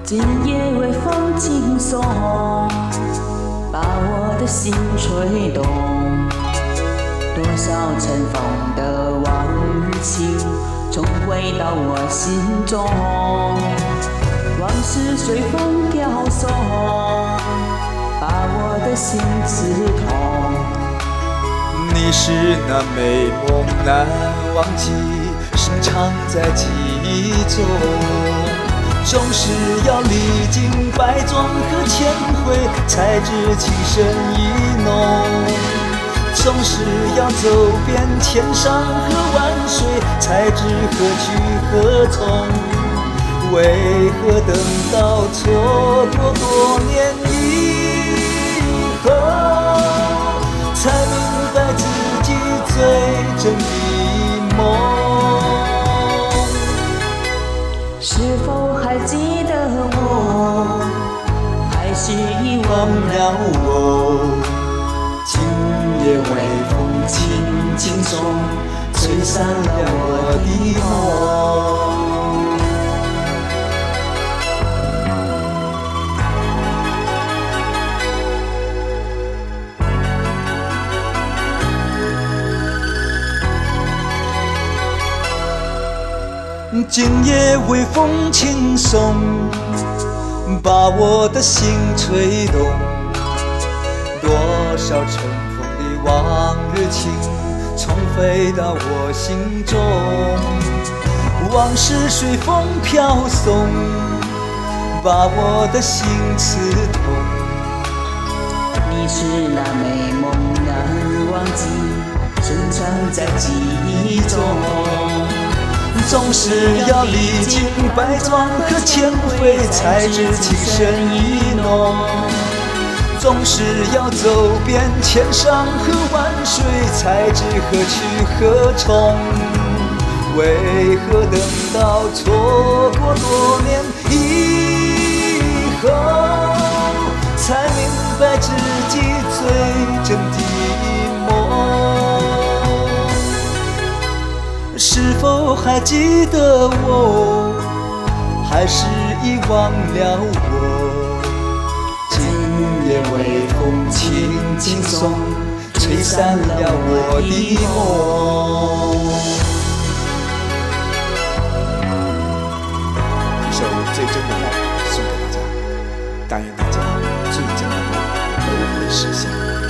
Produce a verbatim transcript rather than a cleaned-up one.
今夜微风轻送，把我的心吹动。多少尘封的往日情，重回到我心中。往事随风飘送，把我的心刺痛。 你是那美梦难忘记，深藏在记忆中。总是要历经百转和千回，才知情深意浓。总是要走遍千山和万水，才知何去何从。为何等到错过多年以后，才明白自己最真的梦？ 是否还记得我？还是遗忘了我？ 今夜微风轻轻送，吹散了我的梦。今夜微风轻送，把我的心吹动。多少尘封的往日情，重飞到我心中。往事随风飘送，把我的心刺痛。 你是那美梦难忘记，深藏在记忆中。 总是要历经百转和千回，才知情深意浓。总是要走遍千山和万水，才知何去何从。为何等到错过多年以后，才明白自己最真的梦？是否还记得我？还是遗忘了我？今夜微风轻轻送，吹散了我的梦。一首最真的梦送给大家，但愿大家最真的梦都会实现。